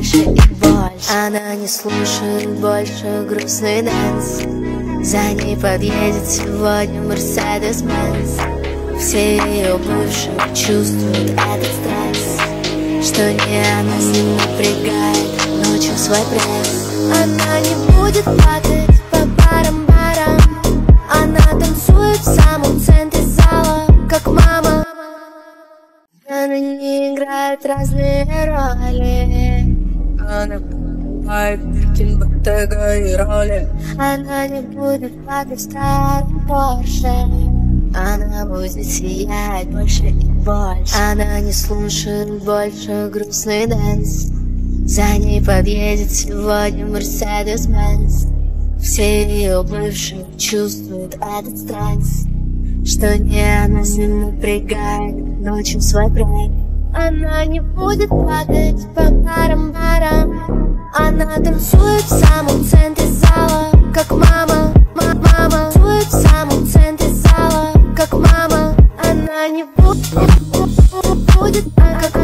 больше и больше. Она не слушает больше грустный дэнс. За ней подъедет сегодня Мерседес-Бенц. Все ее бывшие чувствуют этот стресс, что не она с ним напрягает ночью свой пресс. Она не будет плакать по барам-барам. Она танцует в самом центре зала, как мама. Она не играет разные роли. Она покупает Биркин, Боттега и роли. Она не будет плакать в старом Порше. Она будет сиять больше и больше. Она не слушает больше грустный дэнс. За ней подъедет сегодня Мерседес-Бенц. Все ее бывшие чувствуют этот стресс, что не она с ним напрягает ночью свой брейк. Она не будет плакать по барам-барам. Она танцует в самом центре зала, как мама. Мама танцует в самом центре зала, как мама. Она не будет, как